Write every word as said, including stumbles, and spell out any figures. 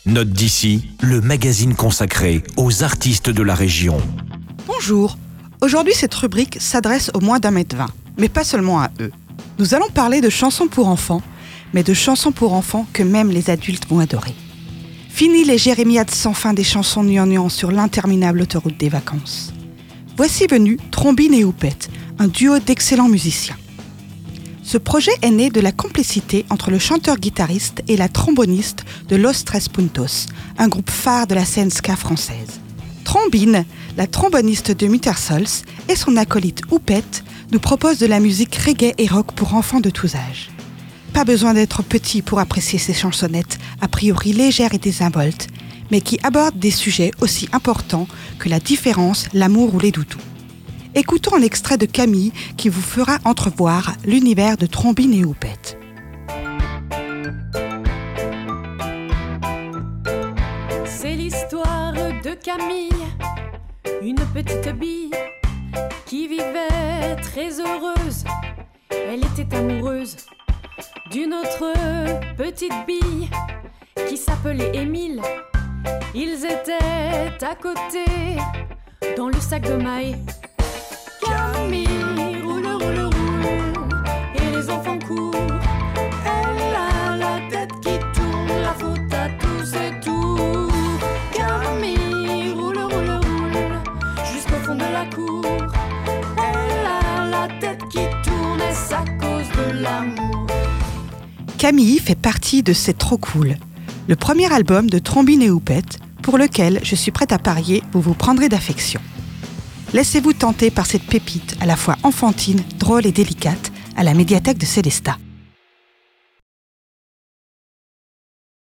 Note d'ici, le magazine consacré aux artistes de la région. Bonjour. Aujourd'hui, cette rubrique s'adresse aux moins d'un mètre vingt, mais pas seulement à eux. Nous allons parler de chansons pour enfants, mais de chansons pour enfants que même les adultes vont adorer. Fini les jérémiades sans fin des chansons gnangnang sur l'interminable autoroute des vacances. Voici venu Trombine et Houppette, un duo d'excellents musiciens. Ce projet est né de la complicité entre le chanteur-guitariste et la tromboniste de Los Tres Puntos, un groupe phare de la scène ska française. Trombine, la tromboniste de Muttersols, et son acolyte Houppette nous proposent de la musique reggae et rock pour enfants de tous âges. Pas besoin d'être petit pour apprécier ces chansonnettes, a priori légères et désinvoltes, mais qui abordent des sujets aussi importants que la différence, l'amour ou les doudous. Écoutons un extrait de Camille qui vous fera entrevoir l'univers de Trombine et Houppette. C'est l'histoire de Camille, une petite bille qui vivait très heureuse. Elle était amoureuse d'une autre petite bille qui s'appelait Émile. Ils étaient à côté dans le sac de mailles. Camille roule, roule, roule et les enfants courent. Elle a la tête qui tourne, la faute à tous et tout. Camille roule, roule, roule jusqu'au fond de la cour. Elle a la tête qui tourne et c'est à cause de l'amour. Camille fait partie de C'est trop cool, le premier album de Trombine et Houppette, pour lequel je suis prête à parier vous vous prendrez d'affection. Laissez-vous tenter par cette pépite à la fois enfantine, drôle et délicate à la médiathèque de Célestat.